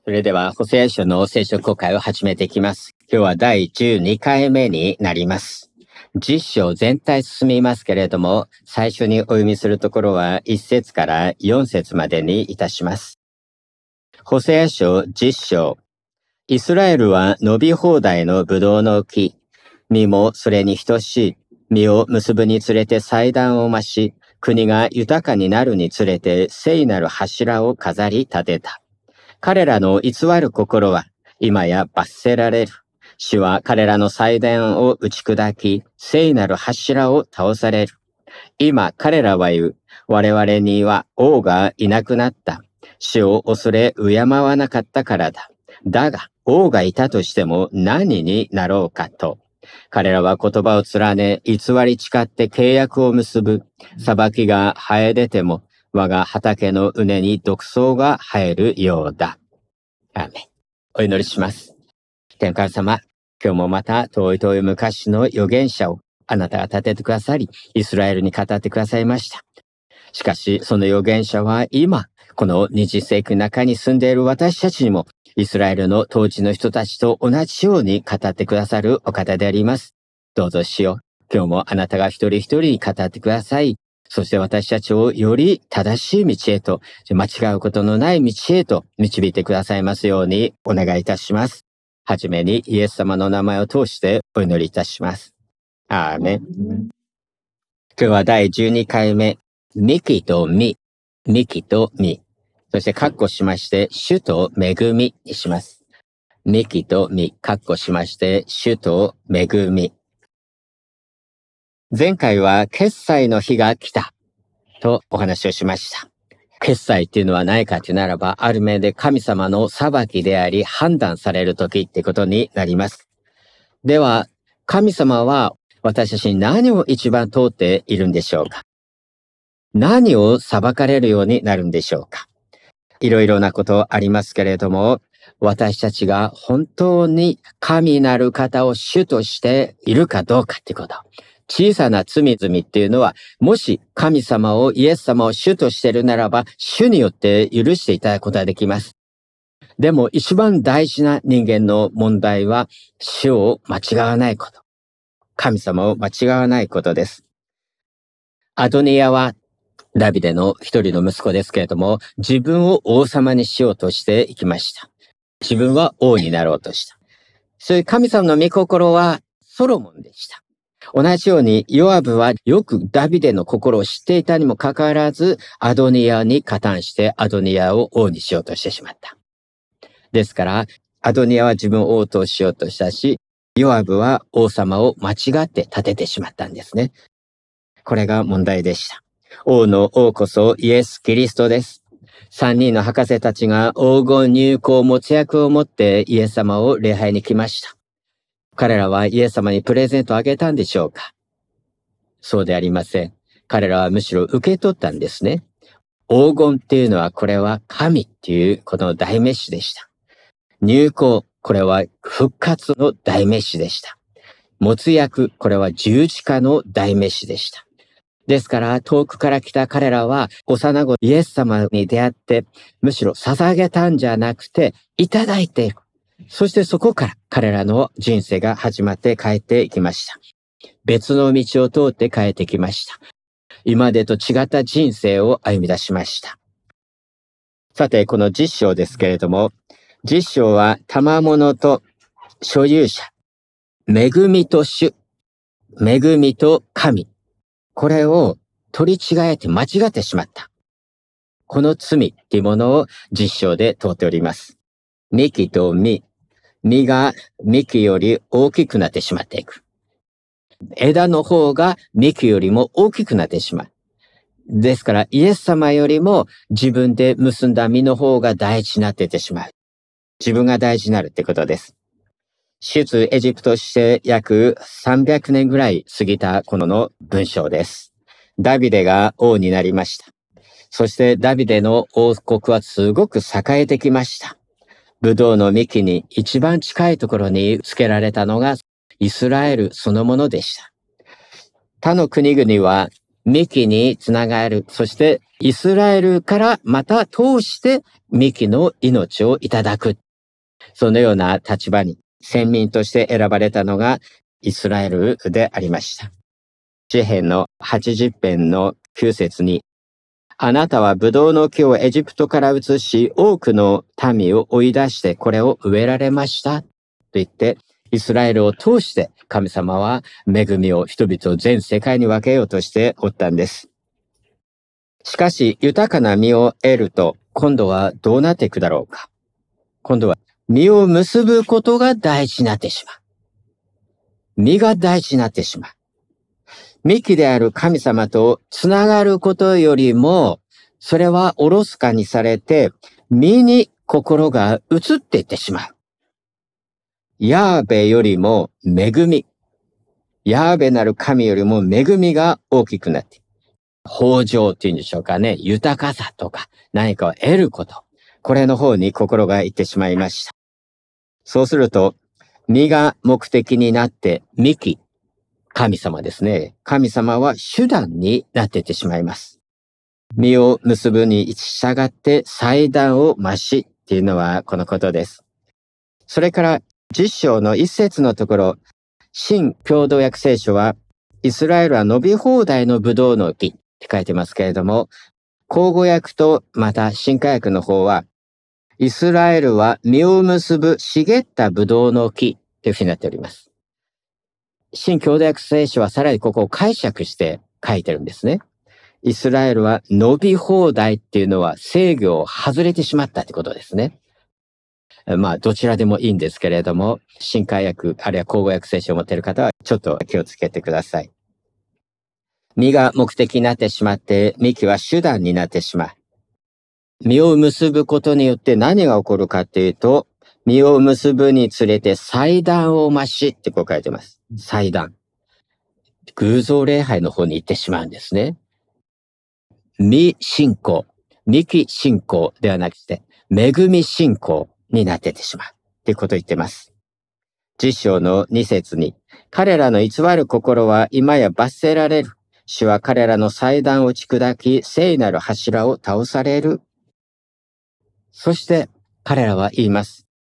それでは、ホセア書の聖書公開を始めていきます。今日は第12回目になります。10章全体進みますけれども、最初にお読みするところは1節から4節までにいたします。ホセア書10章。イスラエルは伸び放題のブドウの木、実もそれに等しい、実を結ぶにつれて祭壇を増し、国が豊かになるにつれて聖なる柱を飾り立てた。彼らの偽る心は今や罰せられる。主は彼らの祭壇を打ち砕き、聖なる柱を倒される。今彼らは言う。我々には王がいなくなった。主を恐れ敬わなかったからだ。だが王がいたとしても何になろうかと。彼らは言葉を連ね、偽り誓って契約を結ぶ。裁きが生え出ても、我が畑の畝に毒草が生えるようだ。アーメン。お祈りします。天神様、今日もまた遠い昔の預言者をあなたが立ててくださり、イスラエルに語ってくださいました。しかし、その預言者は今、この20世紀の中に住んでいる私たちにも、イスラエルの当時の人たちと同じように語ってくださるお方であります。どうぞ主よ、今日もあなたが一人一人に語ってください。そして私たちをより正しい道へと、間違うことのない道へと導いてくださいますようにお願いいたします。はじめにイエス様の名前を通してお祈りいたします。アーメン。今日は第12回目、ミキとミ、ミキとミ。そして括弧しまして、主と恵みにします。ミキとミ、括弧しまして、主と恵み。前回は決済の日が来たとお話をしました。決済っていうのは何かというならば、ある面で神様の裁きであり判断される時ってことになります。では、神様は私たちに何を一番問うているんでしょうか？何を裁かれるようになるんでしょうか？いろいろなことありますけれども、私たちが本当に神なる方を主としているかどうかってこと。小さな罪々っていうのは、もし神様を、イエス様を主としているならば、主によって許していただくことができます。でも一番大事な人間の問題は、主を間違わないこと。神様を間違わないことです。アドニヤはダビデの一人の息子ですけれども、自分を王様にしようとしていきました。自分は王になろうとした。そういう神様の御心はソロモンでした。同じようにヨアブはよくダビデの心を知っていたにもかかわらず、アドニヤに加担してアドニヤを王にしようとしてしまった。ですから、アドニヤは自分を王としようとしたし、ヨアブは王様を間違って立ててしまったんですね。これが問題でした。王の王こそイエス・キリストです。3人の博士たちが黄金入香没薬を持ってイエス様を礼拝に来ました。彼らはイエス様にプレゼントをあげたんでしょうか？そうでありません。彼らはむしろ受け取ったんですね。黄金っていうのはこれは神っていうこの代名詞でした。入香、これは復活の代名詞でした。没薬、これは十字架の代名詞でした。ですから遠くから来た彼らは幼子イエス様に出会ってむしろ捧げたんじゃなくていただいていく。そしてそこから彼らの人生が始まって変えていきました。別の道を通って変えてきました。今までと違った人生を歩み出しました。さて、この10章ですけれども、10章は賜物と所有者、恵みと主、恵みと神、これを取り違えて間違ってしまった。この罪っていうものを10章で問うております。幹と実、実が幹より大きくなってしまっていく。枝の方が幹よりも大きくなってしまう。ですからイエス様よりも自分で結んだ実の方が大事になっていってしまう。自分が大事になるってことです。出エジプトして約300年ぐらい過ぎた頃の文章です。ダビデが王になりました。そしてダビデの王国はすごく栄えてきました。ブドウの幹に一番近いところに付けられたのがイスラエルそのものでした。他の国々は幹につながる。そしてイスラエルからまた通して幹の命をいただく。そのような立場に先民として選ばれたのがイスラエルでありました。詩編の80編の9節に、あなたはブドウの木をエジプトから移し、多くの民を追い出してこれを植えられました。と言って、イスラエルを通して神様は恵みを人々を全世界に分けようとしておったんです。しかし、豊かな実を得ると、今度はどうなっていくだろうか。今度は実を結ぶことが大事になってしまう。実が大事になってしまう。幹である神様とつながることよりも、それはおろそかにされて、実に心が移っていってしまう。ヤーベよりも恵み。ヤーベなる神よりも恵みが大きくなって、豊穣っていうんでしょうかね。豊かさとか何かを得ること。これの方に心がいってしまいました。そうすると、実が目的になって幹。神様ですね。神様は手段になっていってしまいます。実を結ぶに従って祭壇を増しっていうのはこのことです。それから10章の1節のところ、新共同訳聖書は、イスラエルは伸び放題のブドウの木って書いてますけれども、口語訳とまた新化訳の方は、イスラエルは実を結ぶ茂ったブドウの木というふうになっております。新共同訳聖書はさらにここを解釈して書いてるんですね。イスラエルは伸び放題っていうのは制御を外れてしまったってことですね。どちらでもいいんですけれども、新海訳、あるいは口語訳聖書を持っている方はちょっと気をつけてください。実が目的になってしまって、幹は手段になってしまう。実を結ぶことによって何が起こるかっていうと、実を結ぶにつれて祭壇を増しってこう書いてます。祭壇。偶像礼拝の方に行ってしまうんですね。実信仰、幹信仰ではなくて、恵み信仰になっていってしまう。ってことを言ってます。10章の2節に、彼らの偽る心は今や罰せられる。主は彼らの祭壇を打ち砕き、聖なる柱を倒される。そして彼らは言います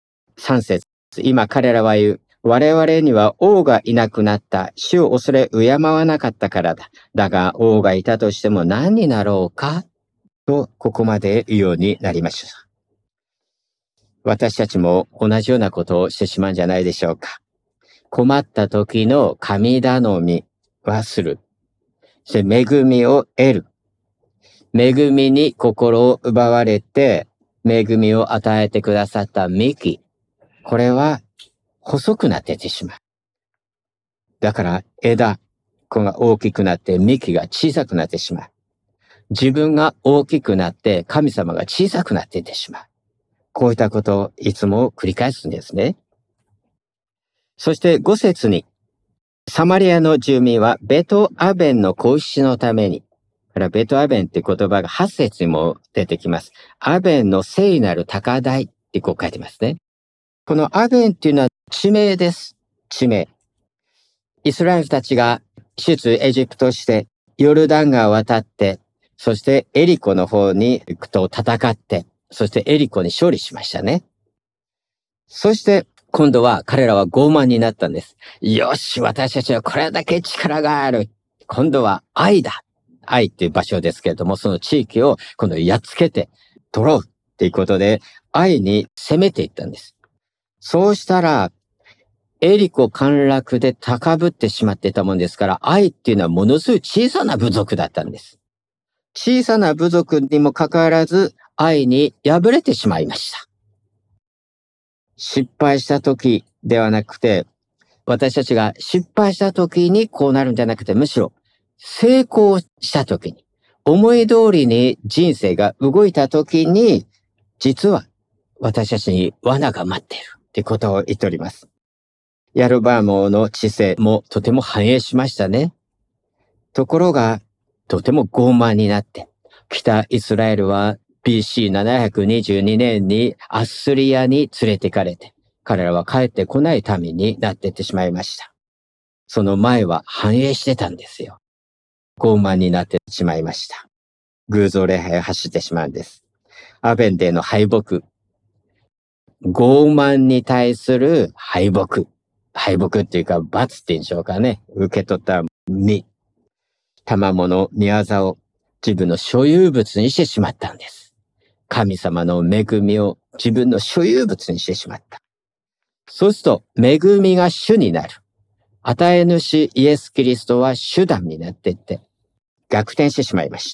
。3節、今彼らは言う。我々には王がいなくなった。主を恐れ敬わなかったからだ。だが王がいたとしても何になろうかと、ここまで言うようになりました。私たちも同じようなことをしてしまうんじゃないでしょうか。困った時の神頼みはする。そして恵みを得る。恵みに心を奪われて、恵みを与えてくださった幹。これは細くなっていってしまう。だから枝、これが大きくなって幹が小さくなってしまう。自分が大きくなって神様が小さくなっていってしまう。こういったことをいつも繰り返すんですね。そして5節に、サマリアの住民はベトアベンの子牛のために、これはベトアベンって言葉が8節にも出てきます。アベンの聖なる高台ってこう書いてますね。このアベンっていうのは地名です。地名。イスラエルたちが出エジプトしてヨルダン川を渡って、そしてエリコの方に行くと戦って、そしてエリコに勝利しましたね。そして今度は彼らは傲慢になったんです。よし、私たちはこれだけ力がある。今度は愛だ。愛っていう場所ですけれども、その地域を今度やっつけて取ろうっていうことで、愛に攻めていったんです。そうしたら、エリコ陥落で高ぶってしまっていたもんですから、愛っていうのはものすごい小さな部族だったんです。小さな部族にもかかわらず、愛に敗れてしまいました。失敗した時ではなくて、私たちが失敗した時にこうなるんじゃなくて、むしろ成功した時に、思い通りに人生が動いた時に、実は私たちに罠が待っているってことを言っております。ヤルバーモの知性もとても繁栄しましたね。ところが、とても傲慢になって、北イスラエルは BC722 年にアッスリアに連れてかれて、彼らは帰ってこない民になっていってしまいました。その前は繁栄してたんですよ。 傲慢になってしまいました。偶像礼拝を走ってしまうんです。アベンでの敗北。傲慢に対する敗北。敗北っていうか罰っていうんでしょうかね。受け取った身。賜物、御業を自分の所有物にしてしまったんです。神様の恵みを自分の所有物にしてしまった。そうすると、恵みが主になる。与え主イエス・キリストは手段になっていって、逆転してしまいました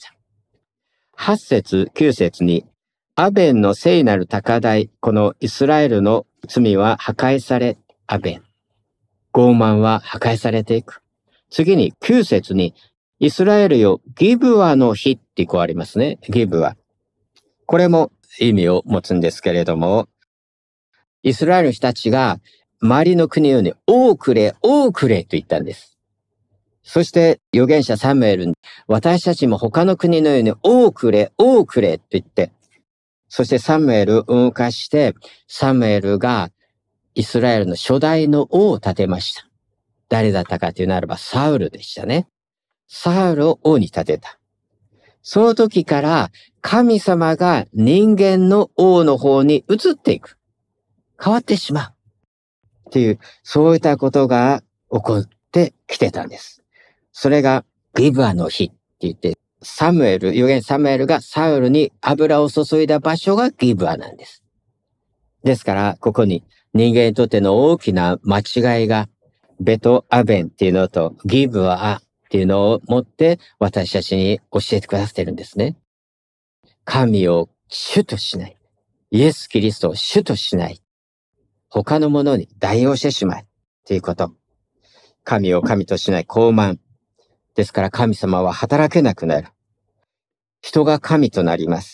。8節、9節に、アベンの聖なる高台、このイスラエルの罪は破壊され、アベン。傲慢は破壊されていく。次に9節に、イスラエルよ、ギブアの日ってこうありますね。ギブア。これも意味を持つんですけれども、イスラエルの人たちが周りの国ように、王くれ、王くれと言ったんです。そして預言者サムエルに、私たちも他の国のように、王くれ、王くれと言って、そしてサムエルを動かして、サムエルがイスラエルの初代の王を立てました。誰だったかというならばサウルでしたね。サウルを王に立てた。その時から神様が人間の王の方に移っていく。変わってしまう。っていう、そういったことが起こってきてたんです。それがギブアの日って言って、預言サムエルがサウルに油を注いだ場所がギブアなんです。ですから、ここに人間にとっての大きな間違いが、ベトアベンっていうのとギブアっていうのを持って私たちに教えてくださってるんですね。神を主としない。イエス・キリストを主としない。他のものに代用してしまうということ。神を神としない傲慢。ですから神様は働けなくなる。人が神となります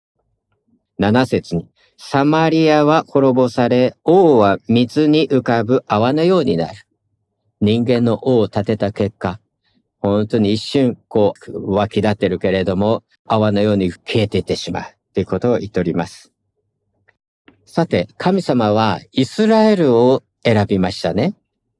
。7節に、サマリアは滅ぼされ、王は水に浮かぶ泡のようになる。人間の王を立てた結果、本当に一瞬湧き立ってるけれども、泡のように消えていってしまうということを言っております。さて、神様はイスラエルを選びましたね。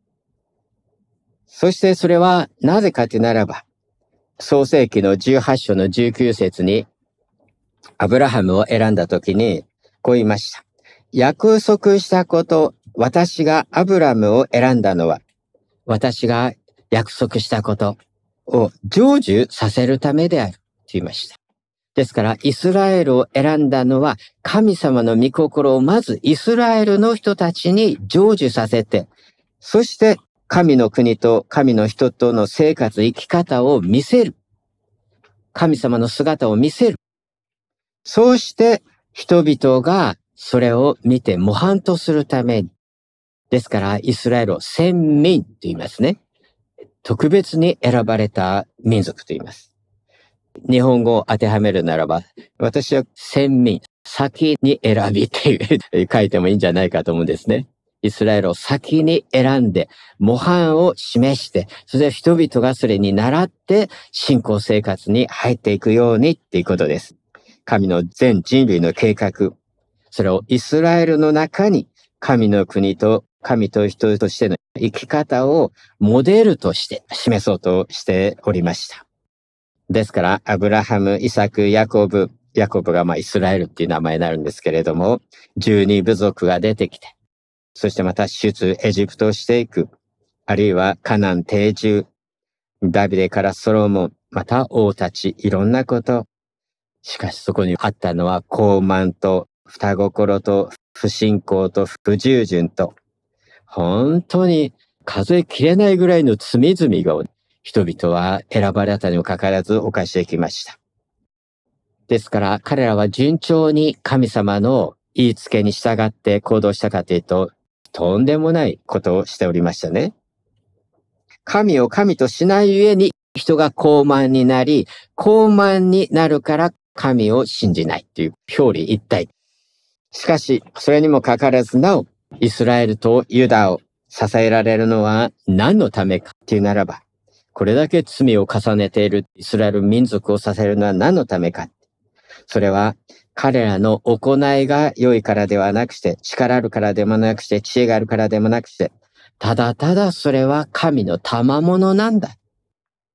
そしてそれはなぜかというならば、創世記の18章の19節に、アブラハムを選んだ時に、こう言いました。約束したこと、私がアブラムを選んだのは、私が約束したことを成就させるためであると言いました。ですから、イスラエルを選んだのは、神様の御心をまずイスラエルの人たちに成就させて、そして神の国と神の人との生活、生き方を見せる。神様の姿を見せる。そうして人々がそれを見て模範とするために。ですから、イスラエルを先民と言いますね。特別に選ばれた民族と言います。日本語を当てはめるならば、私は先民、先に選びって書いてもいいんじゃないかと思うんですね。イスラエルを先に選んで、模範を示して、それで人々がそれに倣って信仰生活に入っていくようにっていうことです。神の全人類の計画、それをイスラエルの中に神の国と神と人としての生き方をモデルとして示そうとしておりました。ですから、アブラハム、イサク、ヤコブがイスラエルっていう名前になるんですけれども、12部族が出てきて、そしてまた出エジプトをしていく、あるいはカナン定住、ダビデからソロモン、また王たち、いろんなこと。しかしそこにあったのは傲慢と双心と不信仰と不従順と、本当に数えきれないぐらいの罪々が人々は選ばれたにもかかわらず犯してきました。ですから彼らは順調に神様の言いつけに従って行動したかというと、とんでもないことをしておりましたね。神を神としないゆえに人が傲慢になり、傲慢になるから神を信じないという表裏一体。しかし、それにもかかわらずなお、イスラエルとユダを支えられるのは何のためかというならば、これだけ罪を重ねているイスラエル民族を支えるのは何のためか。それは彼らの行いが良いからではなくして、力あるからでもなくして、知恵があるからでもなくして、ただただそれは神の賜物なんだ。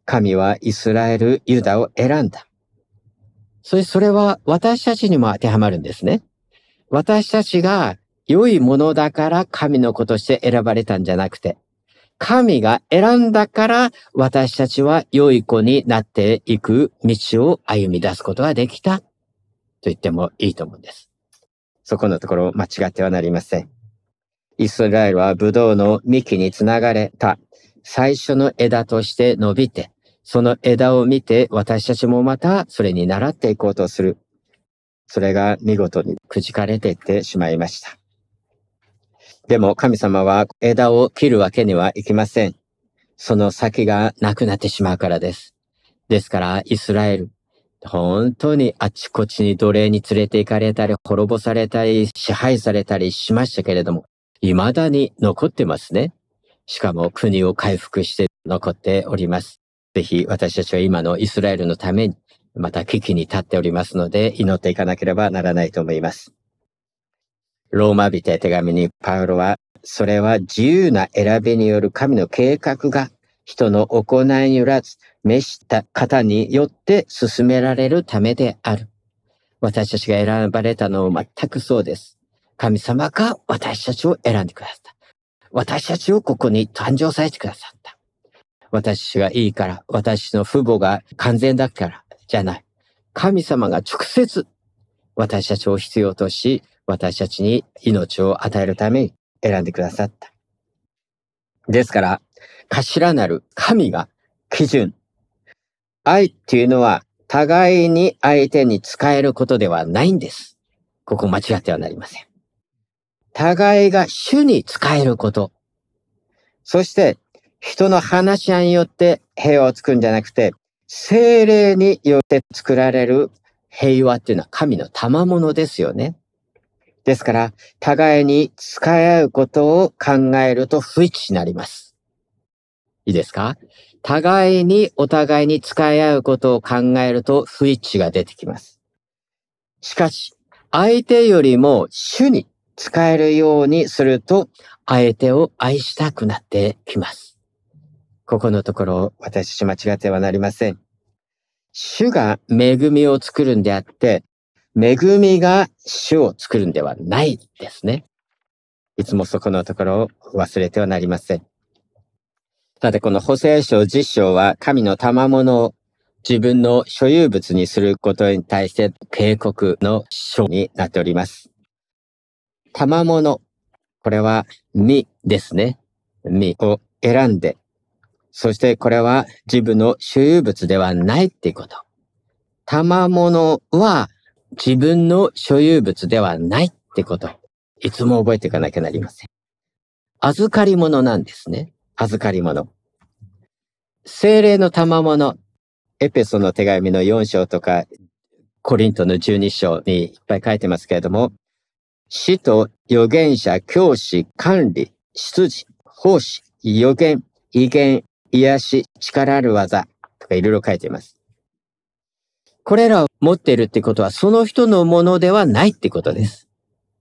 神はイスラエル、ユダを選んだ。それは私たちにも当てはまるんですね。私たちが良いものだから神の子として選ばれたんじゃなくて、神が選んだから私たちは良い子になっていく道を歩み出すことができたと言ってもいいと思うんです。そこのところ間違ってはなりません。イスラエルはブドウの幹につながれた最初の枝として伸びて、その枝を見て私たちもまたそれに倣っていこうとする。それが見事にくじかれていってしまいました。でも神様は枝を切るわけにはいきません。その先がなくなってしまうからです。ですからイスラエル、本当にあちこちに奴隷に連れて行かれたり、滅ぼされたり、支配されたりしましたけれども、未だに残ってますね。しかも国を回復して残っております。ぜひ私たちは今のイスラエルのために、また危機に立っておりますので、祈っていかなければならないと思います。ローマ人へ手紙にパウロは、それは自由な選びによる神の計画が人の行いによらず、召した方によって進められるためである。私たちが選ばれたのも全くそうです。神様が私たちを選んでくださった。私たちをここに誕生させてくださった。私たちがいいから、私の父母が完全だからじゃない。神様が直接私たちを必要とし、私たちに命を与えるために選んでくださった。ですから、頭なる神が基準。愛っていうのは互いに相手に仕えることではないんです。ここ間違ってはなりません。互いが主に仕えること。そして、人の話し合いによって平和を作るんじゃなくて、聖霊によって作られる平和っていうのは神の賜物ですよね。ですから、互いに使い合うことを考えると不一致になります。いいですか？互いにお互いに使い合うことを考えると不一致が出てきます。しかし、相手よりも主に使えるようにすると、相手を愛したくなってきます。ここのところ、私たち間違ってはなりません。主が恵みを作るんであって、恵みが主を作るんではないですね。いつもそこのところを忘れてはなりません。さて、このホセア書10章は神の賜物を自分の所有物にすることに対して警告の書になっております。賜物、これは実ですね。実を選んで、そしてこれは自分の所有物ではないっていうこと。賜物は自分の所有物ではないってこと。いつも覚えていかなきゃなりません。預かり物なんですね。預かり物。聖霊の賜物。エペソの手紙の4章とか、コリントの12章にいっぱい書いてますけれども、使徒、預言者、教師、管理、執事、奉仕、預言、異言、癒し、力ある技とかいろいろ書いています。これらを持っているってことはその人のものではないってことです。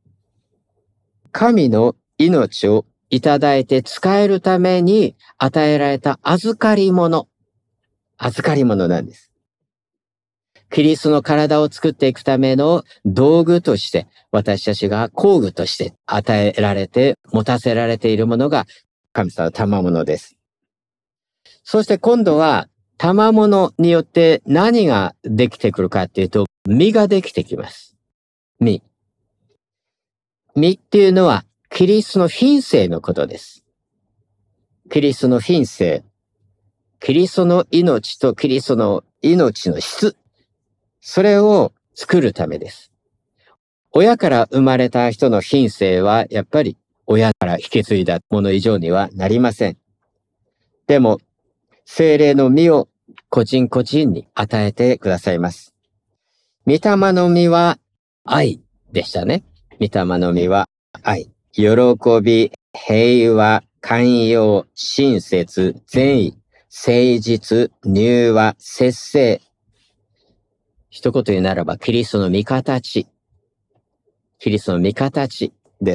神の命をいただいて使えるために与えられた預かり物。預かり物なんです。キリストの体を作っていくための道具として私たちが工具として与えられて持たせられているものが神様の賜物です。そして今度は賜物によって何ができてくるかっていうと、実ができてきます。実。実っていうのは、キリストの品性のことです。キリストの品性。キリストの命とキリストの命の質。それを作るためです。親から生まれた人の品性は、やっぱり親から引き継いだもの以上にはなりません。でも、聖霊の実を個人個人に与えてくださいます。御霊の実は愛でしたね。御霊の実は愛。喜び、平和、寛容、親切、善意、誠実、柔和、節制。一言言うならば、キリストの御形。キリストの御形です。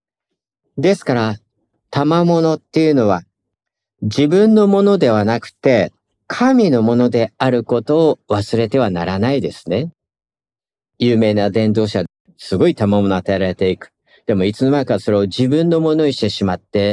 ですから、賜物っていうのは、自分のものではなくて、 神のものであることを忘れてはならないですね。有名な伝道者、すごい賜物を与えられていく。でもいつの間にかそれを自分のものにしてしまって、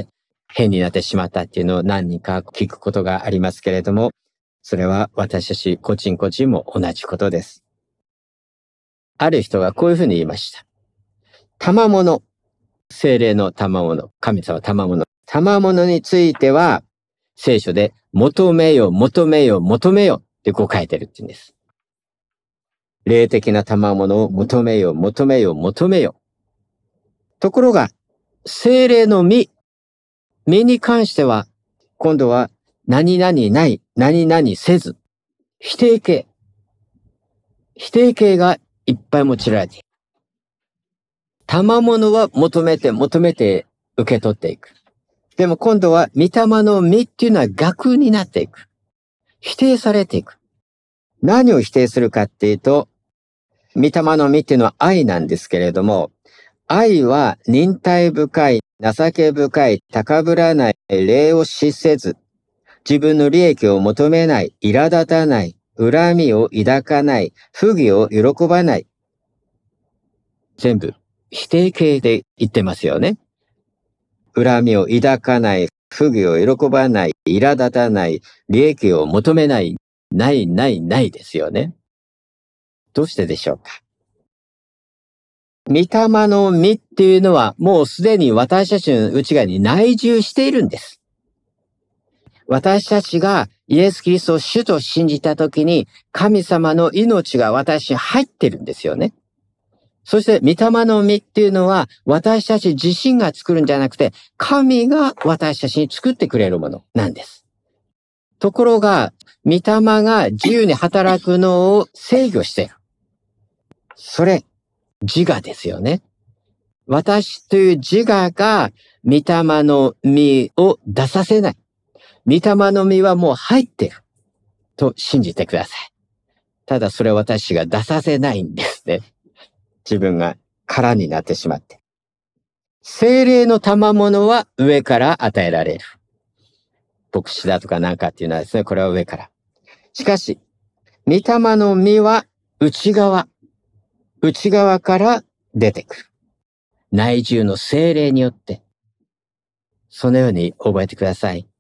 変になってしまったっていうのを何人か聞くことがありますけれども、それは私たち個人個人も同じことです。ある人がこういうふうに言いました。賜物、聖霊の賜物、神様賜物。賜物については、聖書で求めよ、求めよ、求めよってこう書いてるって言うんです。霊的な賜物を求めよ、求めよ、求めよ。ところが、聖霊の実に関しては、今度は何々ない、何々せず、否定形。否定形がいっぱい用いられている。賜物は求めて求めて受け取っていく。でも今度は御霊の実っていうのは逆になっていく。否定されていく。何を否定するかっていうと、御霊の実っていうのは愛なんですけれども、愛は忍耐深い、情け深い、高ぶらない、礼を失せず、自分の利益を求めない、苛立たない、恨みを抱かない、不義を喜ばない。全部否定形で言ってますよね。恨みを抱かない、不義を喜ばない、苛立たない、利益を求めない、ないですよね。どうしてでしょうか。御霊の実っていうのはもうすでに私たちの内側に内住しているんです。私たちがイエス・キリストを主と信じたときに神様の命が私に入ってるんですよね。そして御霊の実っていうのは私たち自身が作るんじゃなくて神が私たちに作ってくれるものなんです。ところが御霊が自由に働くのを制御している。それ自我ですよね。私という自我が御霊の実を出させない。御霊の実はもう入っていると信じてください。ただそれは私が出させないんですね。自分が空になってしまって。聖霊の賜物は上から与えられる。牧師だとかなんかっていうのはですね、これは上から。しかし、御霊の実は内側から出てくる。内住の聖霊によって、そのように覚えてください。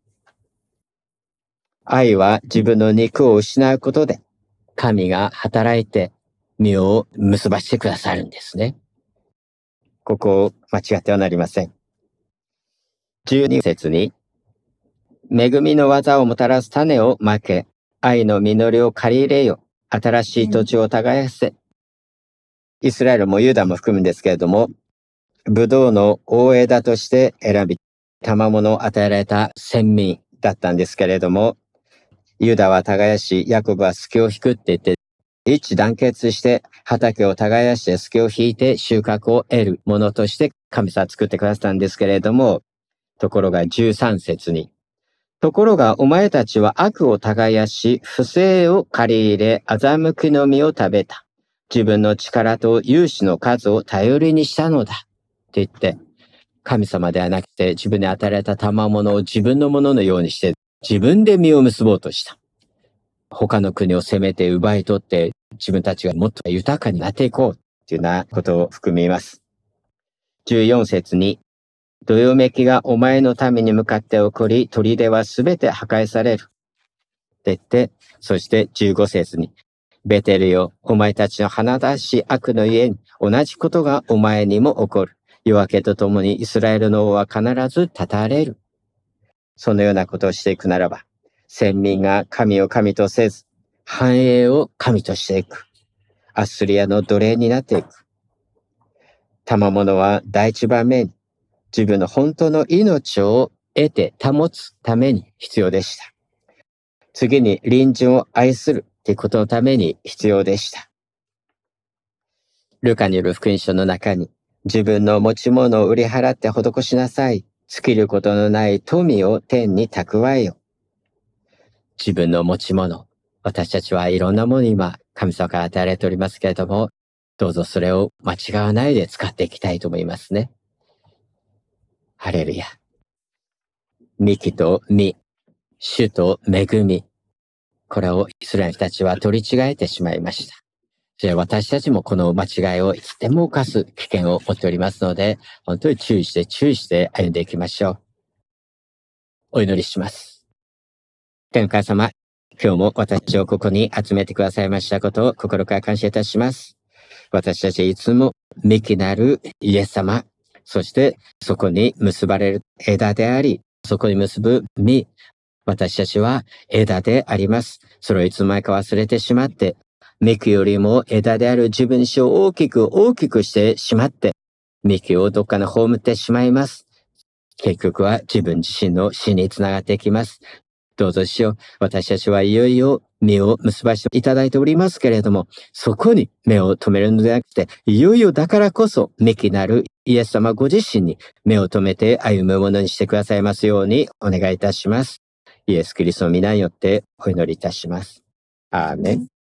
愛は自分の肉を失うことで、神が働いて実を結ばしてくださるんですね。ここを間違ってはなりません。12節に、恵みの技をもたらす種をまけ、愛の実りを借り入れよ、新しい土地を耕せ。イスラエルもユダも含むんですけれども、ブドウの大枝として選び、賜物を与えられた先民だったんですけれども、ユダは耕し、ヤコブは隙を引くって言って、一致団結して畑を耕して隙を引いて収穫を得るものとして神様は作ってくださったんですけれども、ところが13節に、ところがお前たちは悪を耕し、不正を借り入れ、欺きの実を食べた。自分の力と勇士の数を頼りにしたのだ。って言って、神様ではなくて自分に与えられた賜物を自分のもののようにして自分で実を結ぼうとした。他の国を攻めて奪い取って自分たちがもっと豊かになっていこうっていうようなことを含みます。14節に、どよめきがお前のために向かって起こり、砦はすべて破壊される。って言って、そして15節に、ベテルよ、お前たちの華々しい悪の家に同じことがお前にも起こる。夜明けとともにイスラエルの王は必ず絶たれる。そのようなことをしていくならば、先民が神を神とせず、繁栄を神としていく。アッスリアの奴隷になっていく。賜物は第一番目に自分の本当の命を得て保つために必要でした。次に隣人を愛するということのために必要でした。ルカによる福音書の中に、自分の持ち物を売り払って施しなさい。尽きることのない富を天に蓄えよ。自分の持ち物。私たちはいろんなものに今、神様から与えられておりますけれども、どうぞそれを間違わないで使っていきたいと思いますね。ハレルヤ。幹と実、主と恵み。 これをイスラエルたちは取り違えてしまいました。それは私たちもこの間違いをいつでも犯す危険を持っておりますので、本当に注意して歩んでいきましょう。お祈りします。天の神様、今日も私をここに集めてくださいましたことを心から感謝いたします。私たちいつも幹なるイエス様、そしてそこに結ばれる枝であり、そこに結ぶ実、私たちは枝であります。それをいつの間にか忘れてしまって、幹よりも枝である自分史を大きくしてしまって、幹をどっかの葬ってしまいます。結局は自分自身の死につながっていきます。どうぞしよう。私たちはいよいよ目を結ばせていただいておりますけれども、そこに目を留めるのではなくて、いよいよだからこそ、幹なるイエス様ご自身に目を留めて歩むものにしてくださいますようにお願いいたします。イエス・キリストの皆によってお祈りいたします。アーメン。